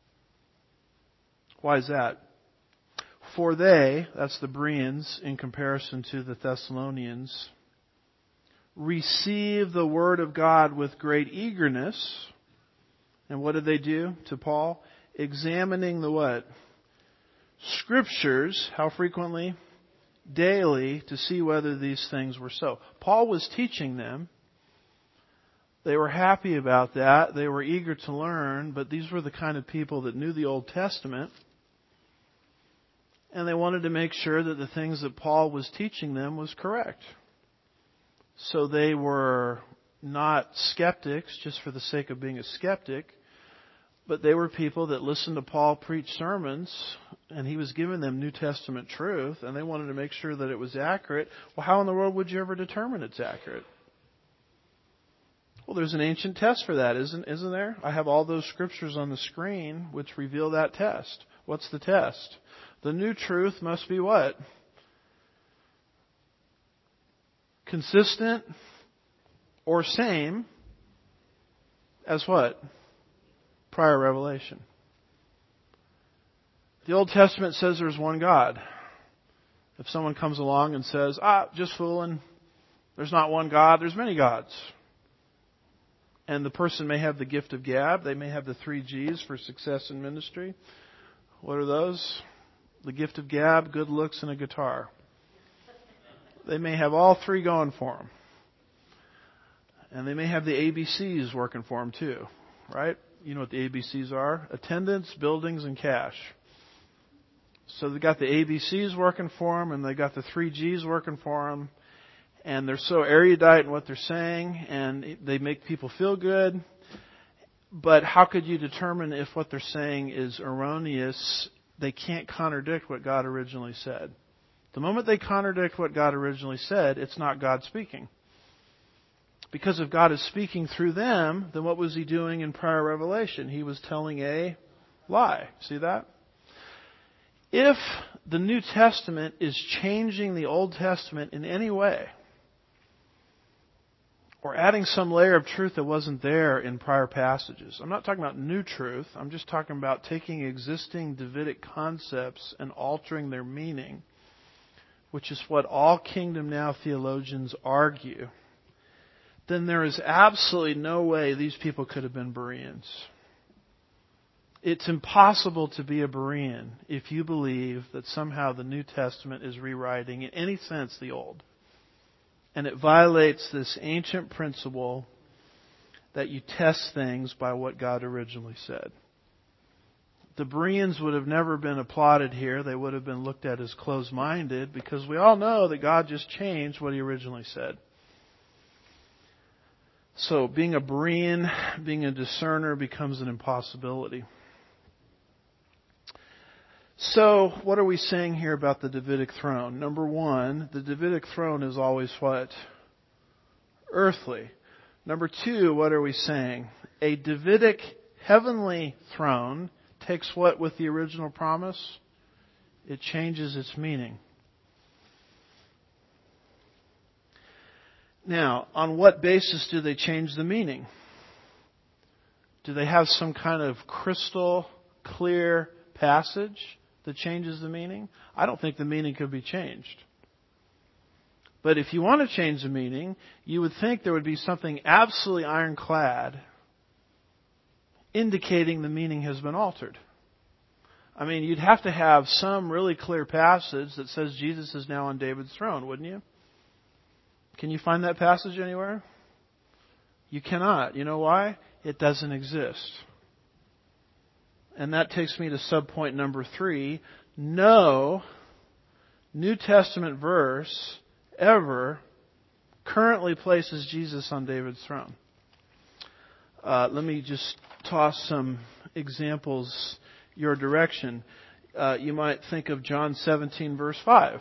Why is that? For they, that's the Bereans in comparison to the Thessalonians, receive the word of God with great eagerness. And what did they do to Paul? Examining the what? Scriptures. How frequently? Daily, to see whether these things were so. Paul was teaching them. They were happy about that. They were eager to learn, but these were the kind of people that knew the Old Testament. And they wanted to make sure that the things that Paul was teaching them was correct. So they were not skeptics just for the sake of being a skeptic, but they were people that listened to Paul preach sermons And he was giving them New Testament truth, and they wanted to make sure that it was accurate. Well, how in the world would you ever determine it's accurate? Well, there's an ancient test for that, isn't isn't there? I have all those scriptures on the screen which reveal that test. What's the test? The new truth must be what? Consistent or same as what? Prior revelation. The Old Testament says there's one God. If someone comes along and says, ah, just fooling, there's not one God, there's many gods. And the person may have the gift of gab. They may have the three G's for success in ministry. What are those? The gift of gab, good looks, and a guitar. They may have all three going for them. And they may have the A B Cs working for them too. Right? You know what the A B Cs are? Attendance, buildings, and cash. So they got the A B Cs working for them, and they got the three G's working for them. And they're so erudite in what they're saying, and they make people feel good. But how could you determine if what they're saying is erroneous? They can't contradict what God originally said. The moment they contradict what God originally said, it's not God speaking. Because if God is speaking through them, then what was He doing in prior revelation? He was telling a lie. See that? If the New Testament is changing the Old Testament in any way, or adding some layer of truth that wasn't there in prior passages. I'm not talking about new truth. I'm just talking about taking existing Davidic concepts and altering their meaning, which is what all Kingdom Now theologians argue. Then there is absolutely no way these people could have been Bereans. It's impossible to be a Berean if you believe that somehow the New Testament is rewriting in any sense the Old. And it violates this ancient principle that you test things by what God originally said. The Bereans would have never been applauded here. They would have been looked at as closed-minded because we all know that God just changed what He originally said. So being a Berean, being a discerner becomes an impossibility. So, what are we saying here about the Davidic throne? Number one, the Davidic throne is always what? Earthly. Number two, what are we saying? A Davidic heavenly throne takes what with the original promise? It changes its meaning. Now, on what basis do they change the meaning? Do they have some kind of crystal clear passage that changes the meaning? I don't think the meaning could be changed. But if you want to change the meaning, you would think there would be something absolutely ironclad indicating the meaning has been altered. I mean, you'd have to have some really clear passage that says Jesus is now on David's throne, wouldn't you? Can you find that passage anywhere? You cannot. You know why? It doesn't exist. And that takes me to subpoint number three. No New Testament verse ever currently places Jesus on David's throne. Uh, let me just toss some examples your direction. Uh, you might think of John seventeen, verse five.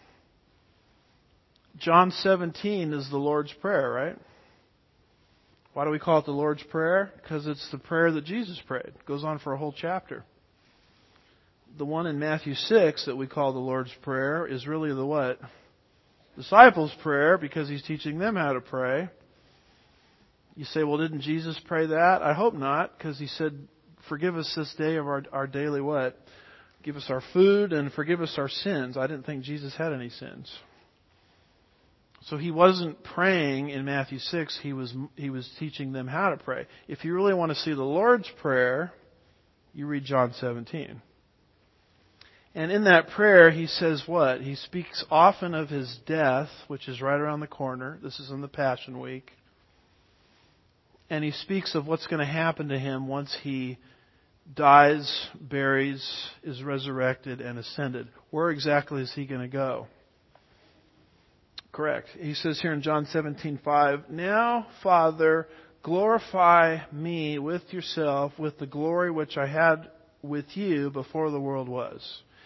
John seventeen is the Lord's Prayer, right? Why do we call it the Lord's Prayer? Because it's the prayer that Jesus prayed. It goes on for a whole chapter. The one in Matthew six that we call the Lord's Prayer is really the what? Disciples' prayer, because He's teaching them how to pray. You say, well, didn't Jesus pray that? I hope not, because He said, forgive us this day of our, our daily what? Give us our food and forgive us our sins. I didn't think Jesus had any sins. So He wasn't praying in Matthew six. He was He was teaching them how to pray. If you really want to see the Lord's Prayer, you read John seventeen. And in that prayer, He says what? He speaks often of His death, which is right around the corner. This is in the Passion Week. And He speaks of what's going to happen to Him once He dies, buries, is resurrected, and ascended. Where exactly is He going to go? Correct. He says here in John seventeen five, now, Father, glorify me with yourself with the glory which I had with you before the world was.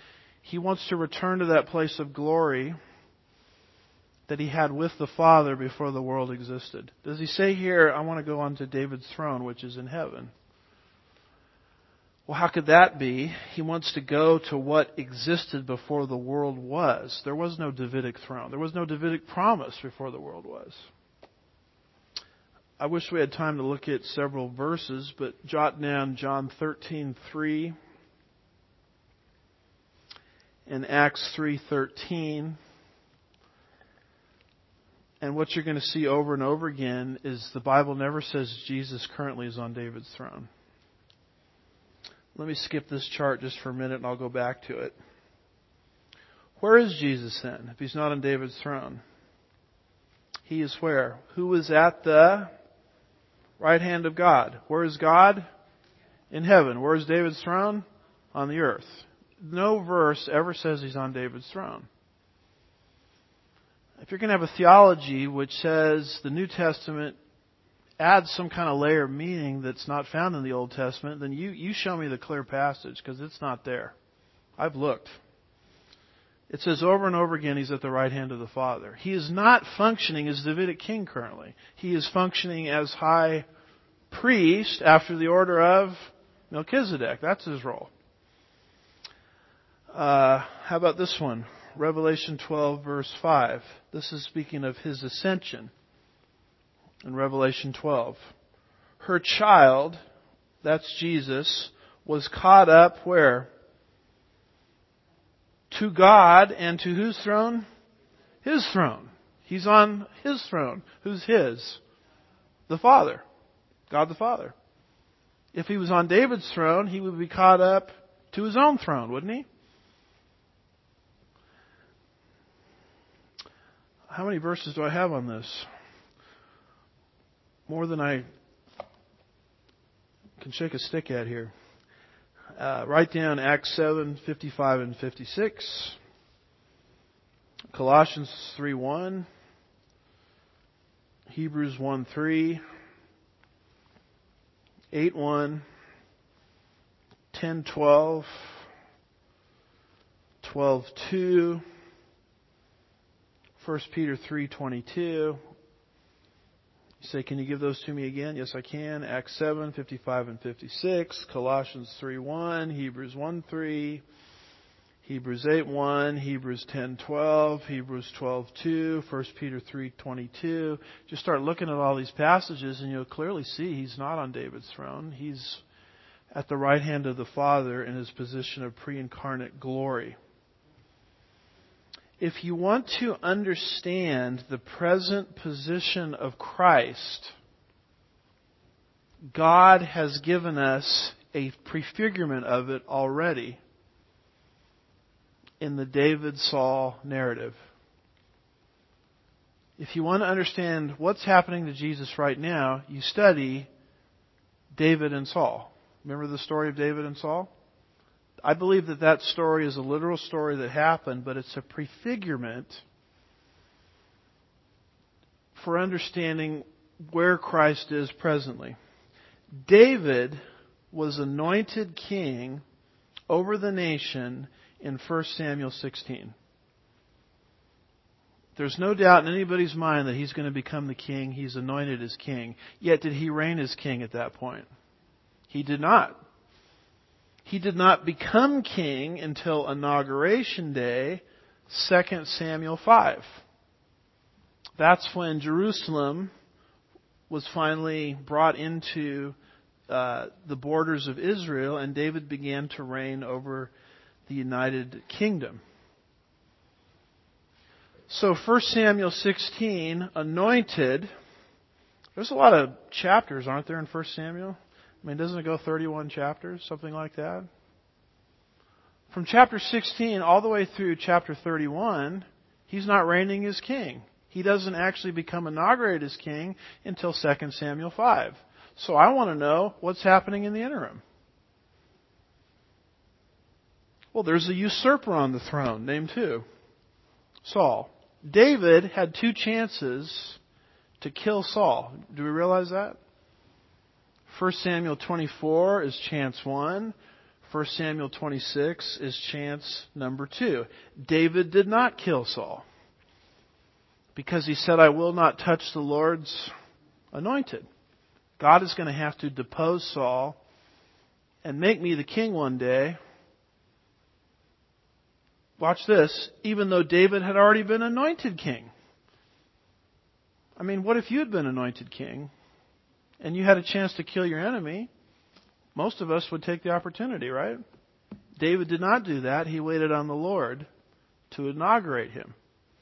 He wants to return to that place of glory that he had with the Father before the world existed. Does he say here, I want to go on to David's throne, which is in heaven? Well, how could that be? He wants to go to what existed before the world was. There was no Davidic throne. There was no Davidic promise before the world was. I wish we had time to look at several verses, but jot down John thirteen three and Acts three thirteen. And what you're going to see over and over again is the Bible never says Jesus currently is on David's throne. Let me skip this chart just for a minute and I'll go back to it. Where is Jesus then, if he's not on David's throne? He is where? Who is at the right hand of God? Where is God? In heaven. Where is David's throne? On the earth. No verse ever says he's on David's throne. If you're going to have a theology which says the New Testament adds some kind of layer of meaning that's not found in the Old Testament, then you, you show me the clear passage, because it's not there. I've looked. It says over and over again he's at the right hand of the Father. He is not functioning as Davidic king currently. He is functioning as high priest after the order of Melchizedek. That's his role. Uh, how about this one? Revelation twelve verse five. This is speaking of his ascension in Revelation twelve. Her child, that's Jesus, was caught up where? To God, and to whose throne? His throne. He's on His throne. Who's His? The Father. God the Father. If He was on David's throne, He would be caught up to His own throne, wouldn't He? How many verses do I have on this? More than I can shake a stick at here. Uh, write down Acts seven, fifty-five and fifty-six. Colossians three one. Hebrews one three. eight one. ten twelve. twelve two. First Peter three twenty-two. You say, can you give those to me again? Yes, I can. Acts seven, fifty-five and fifty-six. Colossians three one. Hebrews one three. Hebrews eight one. Hebrews ten twelve. Hebrews twelve two. First Peter three twenty-two. Just start looking at all these passages and you'll clearly see he's not on David's throne. He's at the right hand of the Father in his position of pre-incarnate glory. If you want to understand the present position of Christ, God has given us a prefigurement of it already in the David-Saul narrative. If you want to understand what's happening to Jesus right now, you study David and Saul. Remember the story of David and Saul? I believe that that story is a literal story that happened, but it's a prefigurement for understanding where Christ is presently. David was anointed king over the nation in First Samuel sixteen. There's no doubt in anybody's mind that he's going to become the king. He's anointed as king. Yet did he reign as king at that point? He did not. He did not become king until Inauguration Day, Second Samuel five. That's when Jerusalem was finally brought into uh, the borders of Israel, and David began to reign over the United Kingdom. So First Samuel sixteen, anointed. There's a lot of chapters, aren't there, in First Samuel? I mean, doesn't it go thirty-one chapters, something like that? From chapter sixteen all the way through chapter thirty-one, he's not reigning as king. He doesn't actually become inaugurated as king until Second Samuel five. So I want to know what's happening in the interim. Well, there's a usurper on the throne named who? Saul. David had two chances to kill Saul. Do we realize that? First Samuel twenty-four is chance one. First Samuel twenty-six is chance number two. David did not kill Saul because he said, I will not touch the Lord's anointed. God is going to have to depose Saul and make me the king one day. Watch this, even though David had already been anointed king. I mean, what if you had been anointed king and you had a chance to kill your enemy? Most of us would take the opportunity, right? David did not do that. He waited on the Lord to inaugurate him.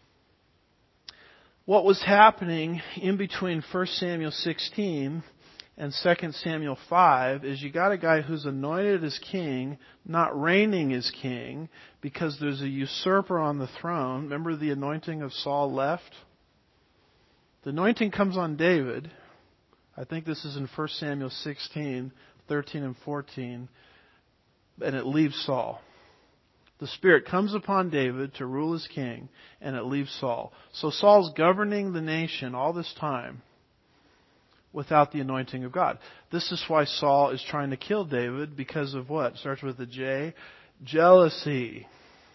What was happening in between First Samuel sixteen and Second Samuel five is you got a guy who's anointed as king, not reigning as king, because there's a usurper on the throne. Remember the anointing of Saul left? The anointing comes on David. I think this is in First Samuel sixteen, thirteen and fourteen. And it leaves Saul. The Spirit comes upon David to rule as king, and it leaves Saul. So Saul's governing the nation all this time without the anointing of God. This is why Saul is trying to kill David, because of what? It starts with a J. Jealousy.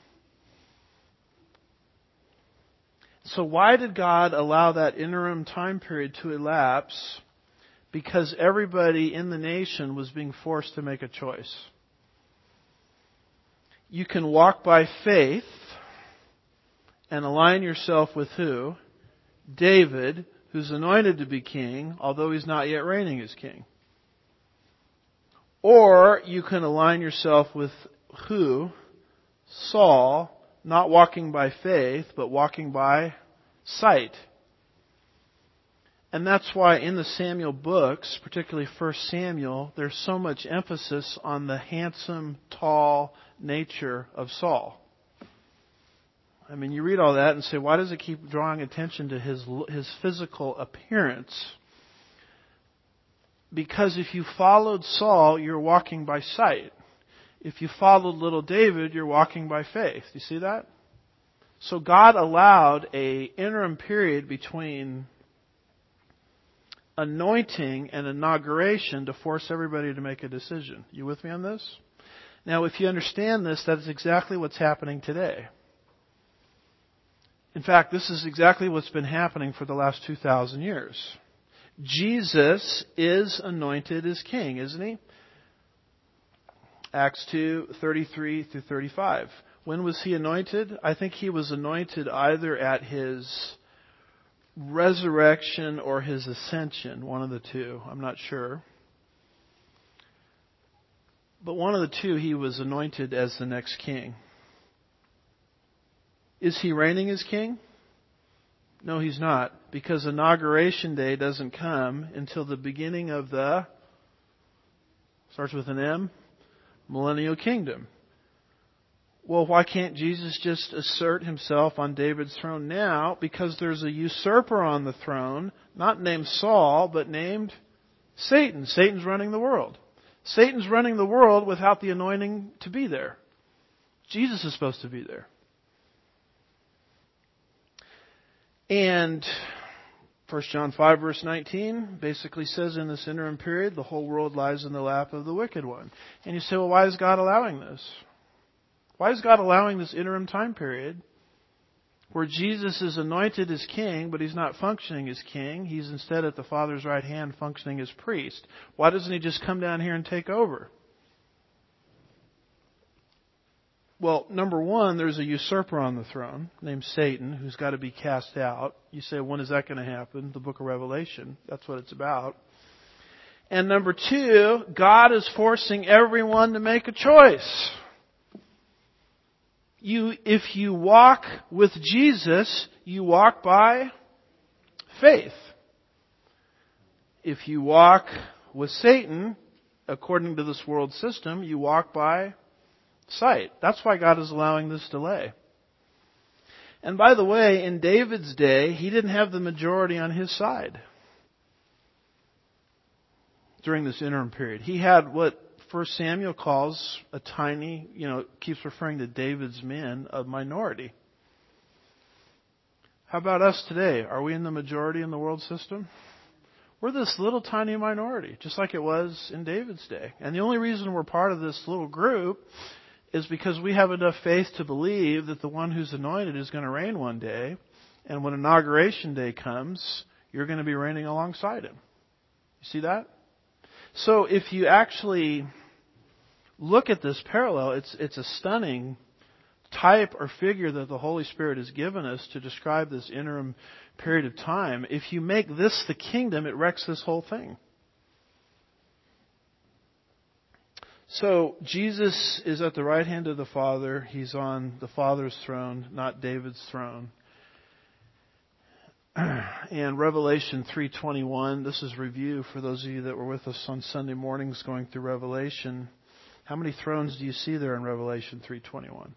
So why did God allow that interim time period to elapse? Because everybody in the nation was being forced to make a choice. You can walk by faith and align yourself with who? David, who's anointed to be king, although he's not yet reigning as king. Or you can align yourself with who? Saul, not walking by faith, but walking by sight. And that's why in the Samuel books, particularly First Samuel, there's so much emphasis on the handsome, tall nature of Saul. I mean, you read all that and say, why does it keep drawing attention to his his physical appearance? Because if you followed Saul, you're walking by sight. If you followed little David, you're walking by faith. Do you see that? So God allowed a interim period between anointing and inauguration to force everybody to make a decision. You with me on this? Now, if you understand this, that is exactly what's happening today. In fact, this is exactly what's been happening for the last two thousand years. Jesus is anointed as king, isn't he? Acts two, thirty-three through thirty-five. When was he anointed? I think he was anointed either at his resurrection or his ascension, one of the two. I'm not sure. But one of the two, he was anointed as the next king. Is he reigning as king? No, he's not, because inauguration day doesn't come until the beginning of the, starts with an M, millennial kingdom. Well, why can't Jesus just assert himself on David's throne now? Because there's a usurper on the throne, not named Saul, but named Satan. Satan's running the world. Satan's running the world without the anointing to be there. Jesus is supposed to be there. And First John five verse nineteen basically says in this interim period, the whole world lies in the lap of the wicked one. And you say, well, why is God allowing this? Why is God allowing this interim time period where Jesus is anointed as king, but he's not functioning as king? He's instead at the Father's right hand functioning as priest. Why doesn't he just come down here and take over? Well, number one, there's a usurper on the throne named Satan who's got to be cast out. You say, when is that going to happen? The book of Revelation. That's what it's about. And number two, God is forcing everyone to make a choice. You, if you walk with Jesus, you walk by faith. If you walk with Satan, according to this world system, you walk by sight. That's why God is allowing this delay. And by the way, in David's day, he didn't have the majority on his side during this interim period. He had what First Samuel calls a tiny, you know, keeps referring to David's men, a minority. How about us today? Are we in the majority in the world system? We're this little tiny minority, just like it was in David's day. And the only reason we're part of this little group is because we have enough faith to believe that the one who's anointed is going to reign one day. And when inauguration day comes, you're going to be reigning alongside him. You see that? So if you actually look at this parallel, it's it's a stunning type or figure that the Holy Spirit has given us to describe this interim period of time. If you make this the kingdom, it wrecks this whole thing. So Jesus is at the right hand of the Father. He's on the Father's throne, not David's throne. And Revelation three twenty-one, this is review for those of you that were with us on Sunday mornings going through Revelation. How many thrones do you see there in Revelation three twenty-one?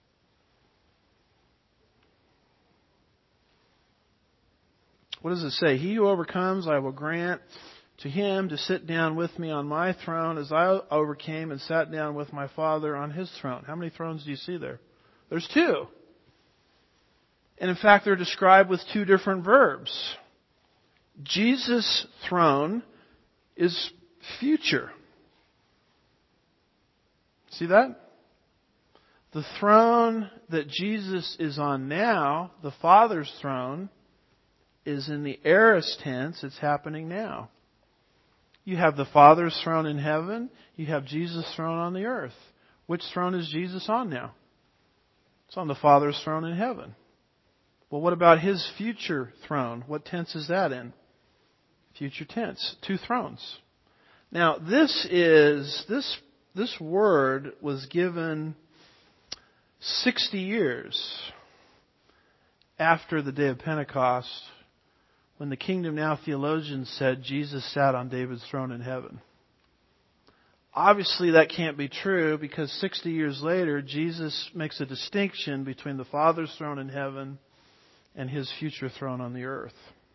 What does it say? He who overcomes, I will grant to him to sit down with me on my throne as I overcame and sat down with my Father on his throne. How many thrones do you see there? There's two. And in fact, they're described with two different verbs. Jesus' throne is future. See that? The throne that Jesus is on now, the Father's throne, is in the aorist tense. It's happening now. You have the Father's throne in heaven. You have Jesus' throne on the earth. Which throne is Jesus on now? It's on the Father's throne in heaven. Well, what about his future throne? What tense is that in? Future tense. Two thrones. Now, this is, this, this word was given sixty years after the day of Pentecost, when the Kingdom Now theologians said Jesus sat on David's throne in heaven. Obviously, that can't be true because sixty years later, Jesus makes a distinction between the Father's throne in heaven and his future throne on the earth.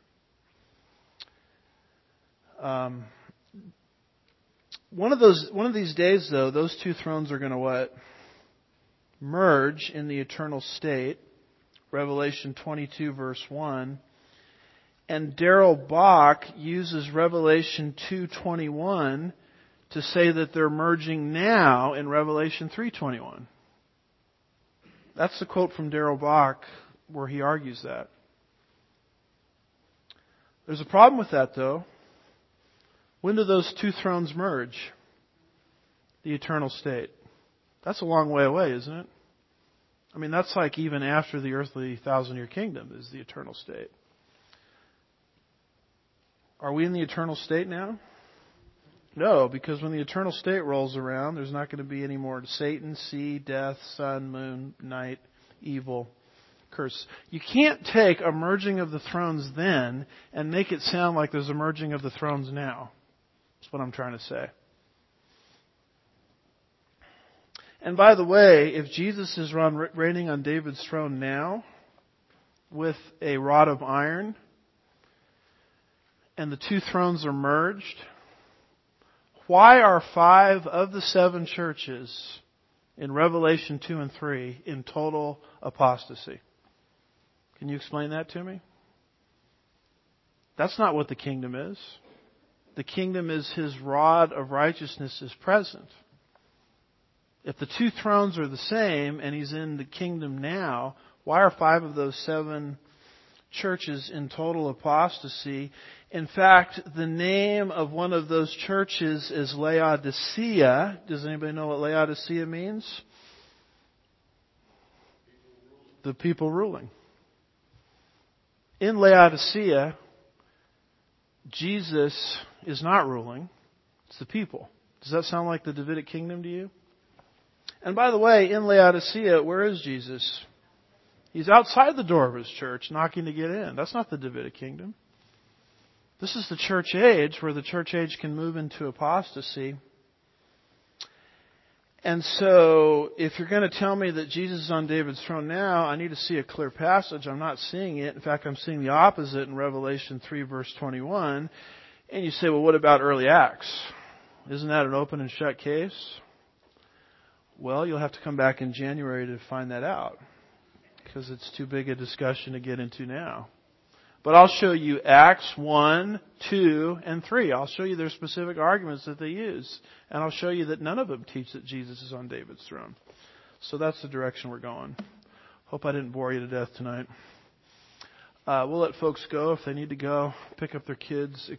Um, one of those, one of these days, though, those two thrones are going to what? Merge in the eternal state. Revelation twenty-two, verse one. And Darrell Bock uses Revelation two twenty-one to say that they're merging now in Revelation three twenty-one. That's the quote from Darrell Bock where he argues that. There's a problem with that, though. When do those two thrones merge? The eternal state. That's a long way away, isn't it? I mean, that's like even after the earthly thousand-year kingdom is the eternal state. Are we in the eternal state now? No, because when the eternal state rolls around, there's not going to be any more Satan, sea, death, sun, moon, night, evil, curse. You can't take a merging of the thrones then and make it sound like there's a merging of the thrones now. That's what I'm trying to say. And by the way, if Jesus is reigning on David's throne now with a rod of iron and the two thrones are merged, why are five of the seven churches in Revelation two and three in total apostasy? Can you explain that to me? That's not what the kingdom is. The kingdom is his rod of righteousness is present. If the two thrones are the same and he's in the kingdom now, why are five of those seven churches in total apostasy? In fact, the name of one of those churches is Laodicea. Does anybody know what Laodicea means? The people ruling. In Laodicea, Jesus is not ruling. It's the people. Does that sound like the Davidic kingdom to you? And by the way, in Laodicea, where is Jesus? He's outside the door of his church, knocking to get in. That's not the Davidic kingdom. This is the church age, where the church age can move into apostasy. And so, if you're going to tell me that Jesus is on David's throne now, I need to see a clear passage. I'm not seeing it. In fact, I'm seeing the opposite in Revelation three, verse twenty-one. And you say, well, what about early Acts? Isn't that an open and shut case? Well, you'll have to come back in January to find that out, because it's too big a discussion to get into now. But I'll show you Acts one, two, and three. I'll show you their specific arguments that they use. And I'll show you that none of them teach that Jesus is on David's throne. So that's the direction we're going. Hope I didn't bore you to death tonight. Uh, we'll let folks go if they need to go, pick up their kids,